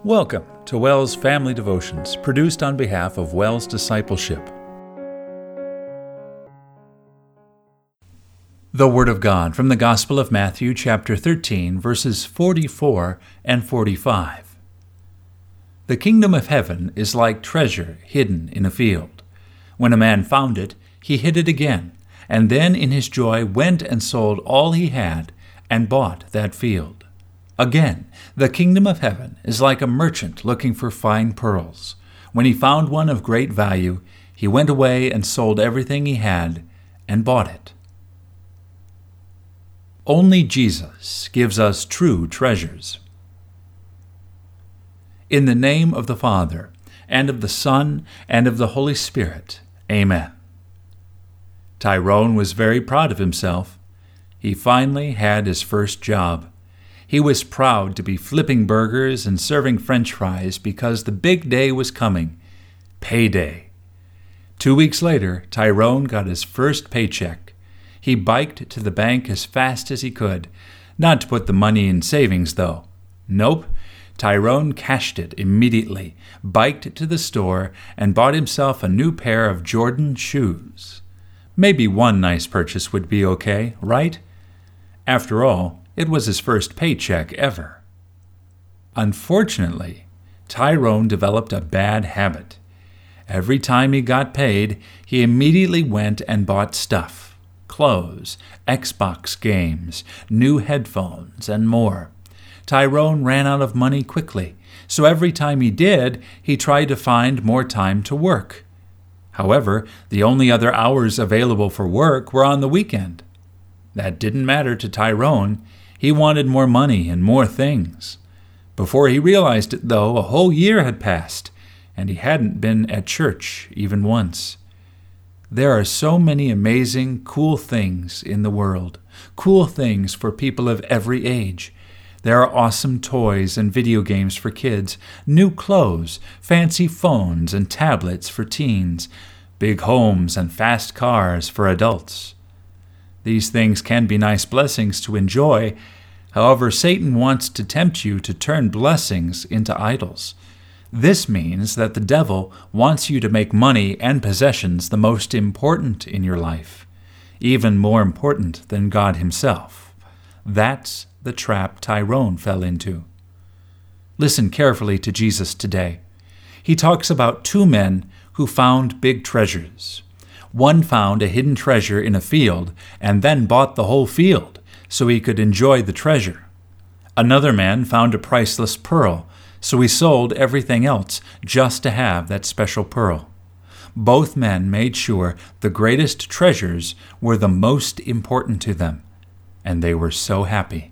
Welcome to WELS Family Devotions, produced on behalf of WELS Discipleship. The Word of God from the Gospel of Matthew, chapter 13, verses 44 and 45. The kingdom of heaven is like treasure hidden in a field. When a man found it, he hid it again, and then in his joy went and sold all he had and bought that field. Again, the kingdom of heaven is like a merchant looking for fine pearls. When he found one of great value, he went away and sold everything he had and bought it. Only Jesus gives us true treasures. In the name of the Father, and of the Son, and of the Holy Spirit. Amen. Tyrone was very proud of himself. He finally had his first job. He was proud to be flipping burgers and serving French fries because the big day was coming, payday. 2 weeks later, Tyrone got his first paycheck. He biked to the bank as fast as he could, not to put the money in savings, though. Nope, Tyrone cashed it immediately, biked to the store, and bought himself a new pair of Jordan shoes. Maybe one nice purchase would be okay, right? After all, it was his first paycheck ever. Unfortunately, Tyrone developed a bad habit. Every time he got paid, he immediately went and bought stuff: clothes, Xbox games, new headphones, and more. Tyrone ran out of money quickly, so every time he did, he tried to find more time to work. However, the only other hours available for work were on the weekend. That didn't matter to Tyrone. He wanted more money and more things. Before he realized it, though, a whole year had passed, and he hadn't been at church even once. There are so many amazing, cool things in the world, cool things for people of every age. There are awesome toys and video games for kids, new clothes, fancy phones and tablets for teens, big homes and fast cars for adults. These things can be nice blessings to enjoy. However, Satan wants to tempt you to turn blessings into idols. This means that the devil wants you to make money and possessions the most important in your life, even more important than God himself. That's the trap Tyrone fell into. Listen carefully to Jesus today. He talks about two men who found big treasures. One found a hidden treasure in a field and then bought the whole field so he could enjoy the treasure. Another man found a priceless pearl, so he sold everything else just to have that special pearl. Both men made sure the greatest treasures were the most important to them, and they were so happy.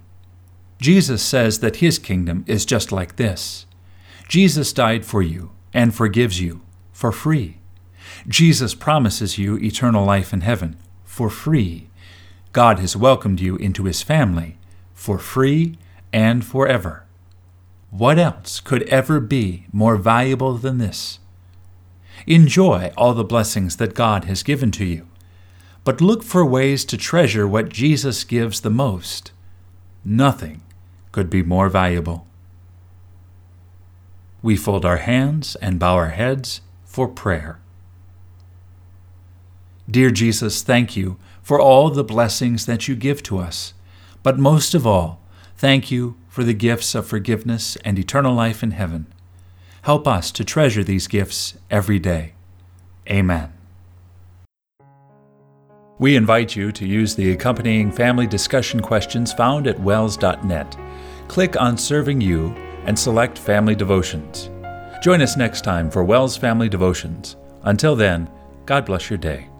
Jesus says that his kingdom is just like this. Jesus died for you and forgives you for free. Jesus promises you eternal life in heaven for free. God has welcomed you into his family for free and forever. What else could ever be more valuable than this? Enjoy all the blessings that God has given to you, but look for ways to treasure what Jesus gives the most. Nothing could be more valuable. We fold our hands and bow our heads for prayer. Dear Jesus, thank you for all the blessings that you give to us, but most of all, thank you for the gifts of forgiveness and eternal life in heaven. Help us to treasure these gifts every day. Amen. We invite you to use the accompanying family discussion questions found at wels.net. Click on Serving You and select Family Devotions. Join us next time for WELS Family Devotions. Until then, God bless your day.